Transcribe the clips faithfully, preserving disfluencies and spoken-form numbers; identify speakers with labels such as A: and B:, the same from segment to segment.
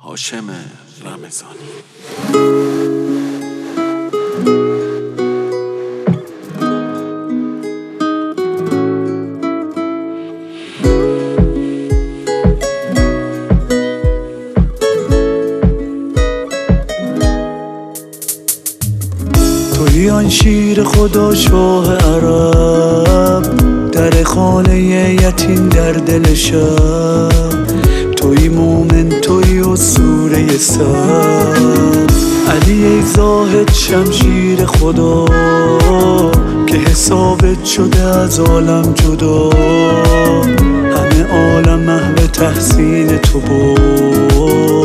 A: هاشم رمضانی.
B: توی آن شیر خدا شاه عرب، در خانه یتیم در دل شب. توی مومن توی اسطوره سر، علی ای زاهد شمشیر خدا که حسابت شده از عالم جدا. همه عالم محو تحسین تو بود.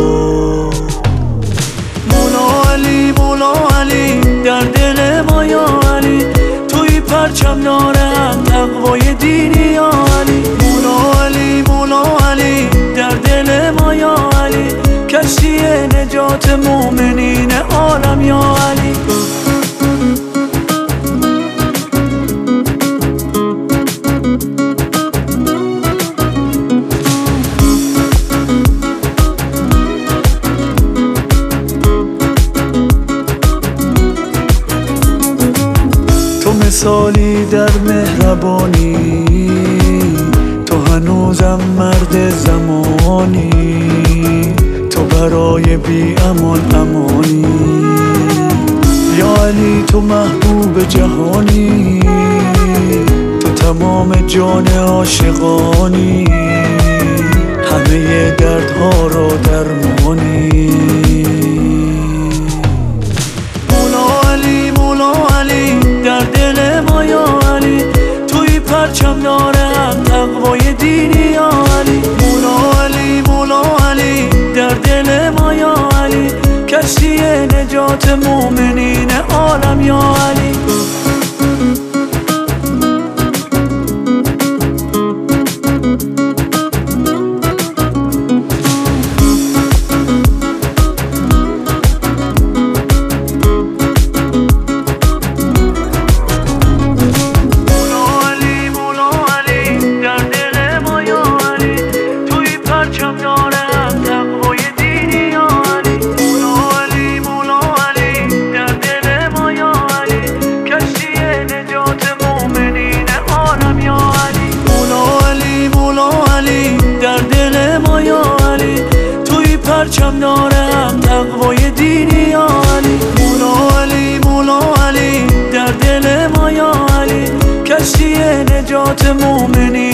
B: مولا علی مولا علی در دل ما یا علی، توی پرچم دارم تقوای دینی یا علی. مولا علی مولا علی در دل ما یا علی، کشتی نجات مومنین عالم یا علی. تو مثالی در مهربانی، تو هنوزم مرد زمانی. تو برای بی امان امانی یا علی، تو محبوب جهانی. تو تمام جان عاشقانی، همه دردها را درمانی. مولا علی مولا علی در دل ما یا علی، توی پرچم دارم تقوای دینی یا علی. مولا علی مولا علی در دل ما یا علی، کشتی نجات مومنین عالم یا علی. پرچم دارم تقوای دینی یا علی. مولا علی مولا علی در دل ما یا علی، کشتی نجات مومنی